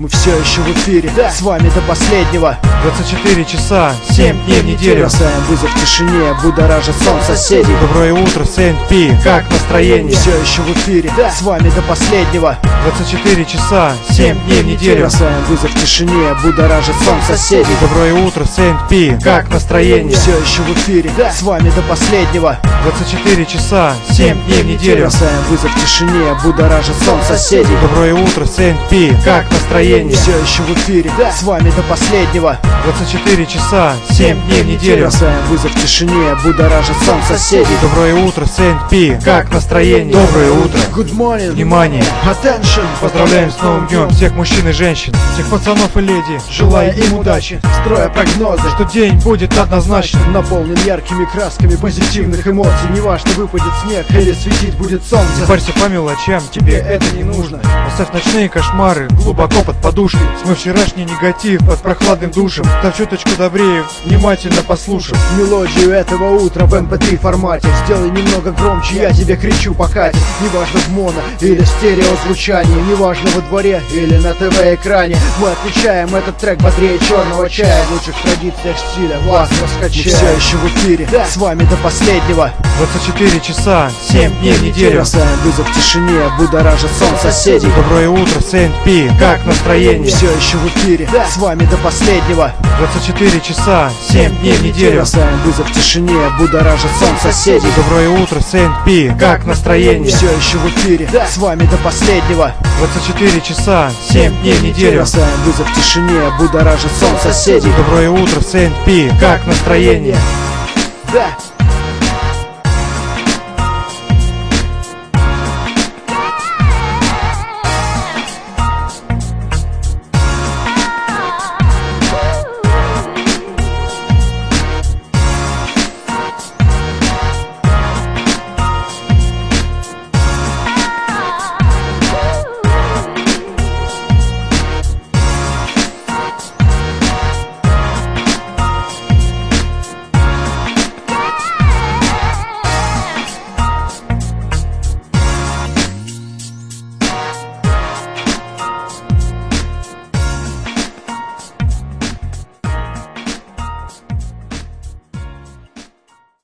Мы все еще в эфире, с вами до последнего. 24 часа, 7 дней в неделю. Бросаем вызов тишине, будоражит сон соседей. Доброе утро, Сент-Пи, как настроение? Мы все еще в эфире, с вами до последнего. 24 часа, 7 дней в неделю. Бросаем вызов тишине, будоражит сон соседей. Доброе утро, Сент-Пи, как настроение? Мы все еще в эфире, с вами до последнего. 24 часа, 7 дней в неделю. Бросаем вызов тишине, будоражит сон соседей. Доброе утро, Сент-Пи, как настроение? Все еще в эфире, с вами до последнего. 24 часа, 7 дней в неделю. Бросаем вызов тишине, будоражит сон соседей. Доброе утро, Сент-Пи, как настроение? Доброе утро. Good morning. Внимание. Attention. Поздравляем с новым днем всех мужчин и женщин, всех пацанов и леди, желая им удачи, строя прогнозы, что день будет однозначно наполнен яркими красками позитивных эмоций. Неважно, выпадет снег или светить будет солнце. Не парься по мелочам, тебе это не нужно. Оставь ночные кошмары глубоко под подушкой. Смой вчерашний негатив под прохладным душем. Став чуточку добрее, внимательно послушав мелодию этого утра в MP3 формате. Сделай немного громче, я тебе кричу по Кате. Неважно в моно или в стерео звучании, неважно во дворе или на ТВ-экране. Мы отвечаем этот трек бодрее черного чая. В лучших традициях стиля вас раскачаем. Мы все еще в эфире, с вами до последнего. 24 часа, 7 дней в неделю. Бросаем вызов тишине, будоражит сон соседей. Доброе утро, Сент-Пи, как настроение? Все еще в эфире, с вами до последнего. 24 часа, 7 дней в неделю. Бросаем вызов тишине, будоражит сон соседей. Доброе утро, Сент-Пи, как настроение? Все еще в эфире, с вами до последнего. 24 часа, 7 дней в неделю. Бросаем вызов тишине, будоражит сон соседей. Доброе утро, Сент-Пи, как настроение? Да.